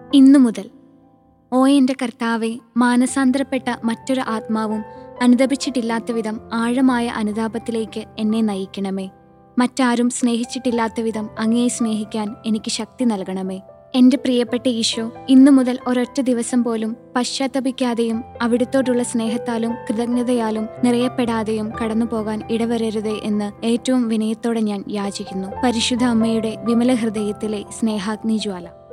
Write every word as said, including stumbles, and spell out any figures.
ഇന്നു മുതൽ. ഓ എൻ്റെ കർത്താവെ, മാനസാന്തരപ്പെട്ട മറ്റൊരു ആത്മാവും അനുതപിച്ചിട്ടില്ലാത്ത വിധം ആഴമായ അനുതാപത്തിലേക്ക് എന്നെ നയിക്കണമേ. മറ്റാരും സ്നേഹിച്ചിട്ടില്ലാത്ത വിധം അങ്ങയെ സ്നേഹിക്കാൻ എനിക്ക് ശക്തി നൽകണമേ. എൻ്റെ പ്രിയപ്പെട്ട ഈശോ, ഇന്നു മുതൽ ഒരൊറ്റ ദിവസം പോലും പശ്ചാത്തപിക്കാതെയും അവിടുത്തോടുള്ള സ്നേഹത്താലും കൃതജ്ഞതയാലും നിറയപ്പെടാതെയും കടന്നുപോകാൻ ഇടവരരുതേ എന്ന് ഏറ്റവും വിനയത്തോടെ ഞാൻ യാചിക്കുന്നു. പരിശുദ്ധ അമ്മയുടെ വിമല ഹൃദയത്തിലെ സ്നേഹാഗ്നിജ്വാല.